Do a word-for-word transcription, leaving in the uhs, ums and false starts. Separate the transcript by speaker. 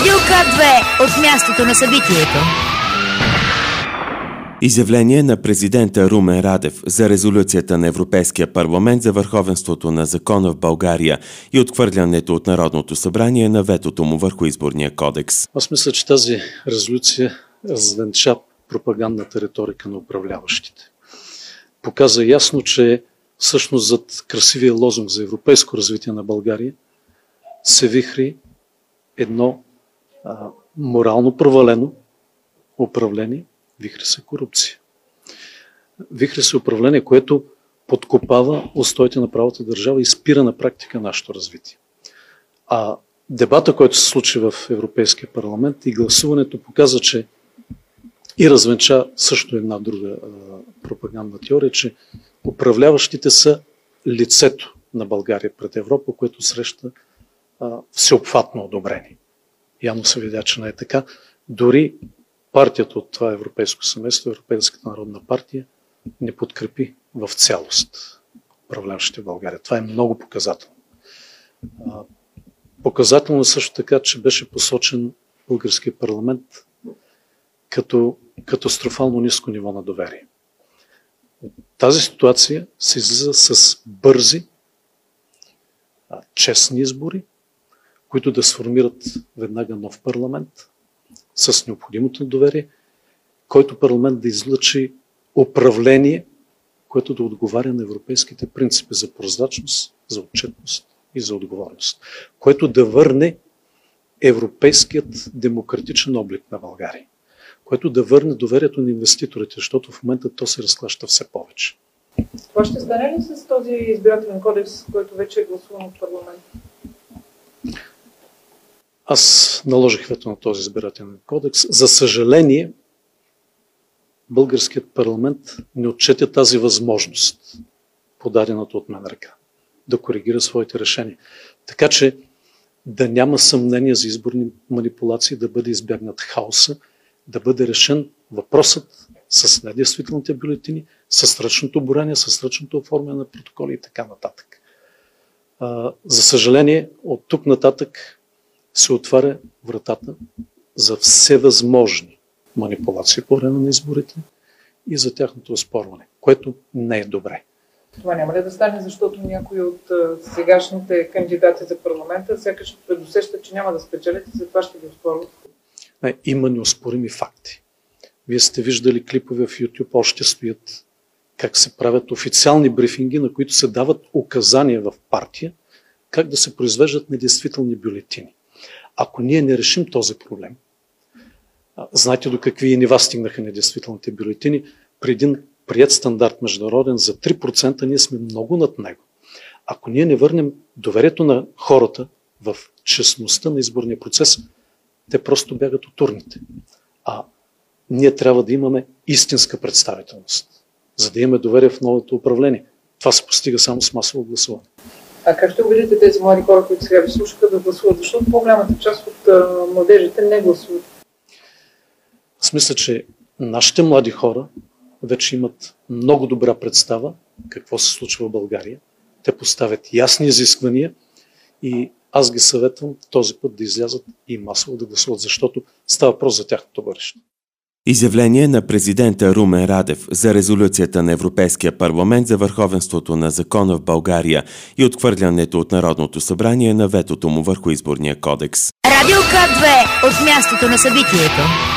Speaker 1: Радио К две от мястото на събитието.
Speaker 2: Изявление на президента Румен Радев за резолюцията на Европейския парламент за върховенството на закона в България и отхвърлянето от Народното събрание на ветото му върху изборния кодекс.
Speaker 3: Аз мисля, че тази резолюция развенча пропагандната риторика на управляващите. Показа ясно, че всъщност зад красивия лозунг за европейско развитие на България се вихри едно а, морално провалено управление, вихри се корупция. Вихри се управление, което подкопава устоите на правата държава и спира на практика нашето развитие. А дебата, който се случи в Европейския парламент и гласуването показа, че и развенча също една друга а, пропагандна теория, че управляващите са лицето на България пред Европа, което среща а, всеобхватно одобрение. Явно се видя, че не е така. Дори партията от това европейско семейство, Европейската народна партия, не подкрепи в цялост управляващите в България. Това е много показателно. А, показателно е също така, че беше посочен българския парламент като катастрофално ниско ниво на доверие. Тази ситуация се излиза с бързи, честни избори, които да сформират веднага нов парламент с необходимото доверие, който парламент да излъчи управление, което да отговаря на европейските принципи за прозрачност, за отчетност и за отговорност, което да върне европейският демократичен облик на България, което да върне доверието на инвеститорите, защото в момента то се разклаща все повече.
Speaker 4: Това ще стане ли с този избирателен кодекс, който вече е гласуван от парламент?
Speaker 3: Аз наложих вето на този избирателен кодекс. За съжаление, българският парламент не отчете тази възможност, подадената от мен ръка, да коригира своите решения. Така че да няма съмнение за изборни манипулации, да бъде избягнат хаоса, да бъде решен въпросът с недействителните бюлетини, с ръчното броене, с ръчното оформяне на протоколи и така нататък. А, за съжаление, от тук нататък се отваря вратата за всевъзможни манипулации по време на изборите и за тяхното оспорване, което не е добре.
Speaker 4: Това няма ли да стане, защото някои от сегашните кандидати за парламента сякаш предусещат, че няма да спечелят и затова ще ги оспорват?
Speaker 3: Не, има неоспорими факти. Вие сте виждали клипове в YouTube, още стоят как се правят официални брифинги, на които се дават указания в партия, как да се произвеждат недействителни бюлетини. Ако ние не решим този проблем, знаете до какви нива стигнаха недействителните бюлетини, при един приет стандарт международен за три процента ние сме много над него. Ако ние не върнем доверието на хората в честността на изборния процес, те просто бягат от урните. А ние трябва да имаме истинска представителност, за да имаме доверие в новото управление. Това се постига само с масово гласуване.
Speaker 4: А как ще убедите тези млади хора, които сега ви слушаха, да гласуват? Защото по-голямата част от а, младежите не гласуват.
Speaker 3: Аз мисля, че нашите млади хора вече имат много добра представа какво се случва в България. Те поставят ясни изисквания и аз ги съветвам този път да излязат и масово да гласуват, защото става въпрос за тяхното бъдеще.
Speaker 2: Изявление на президента Румен Радев за резолюцията на Европейския парламент за върховенството на закона в България и отхвърлянето от Народното събрание на ветото му върху изборния кодекс.
Speaker 1: Радио К две от мястото на събитието.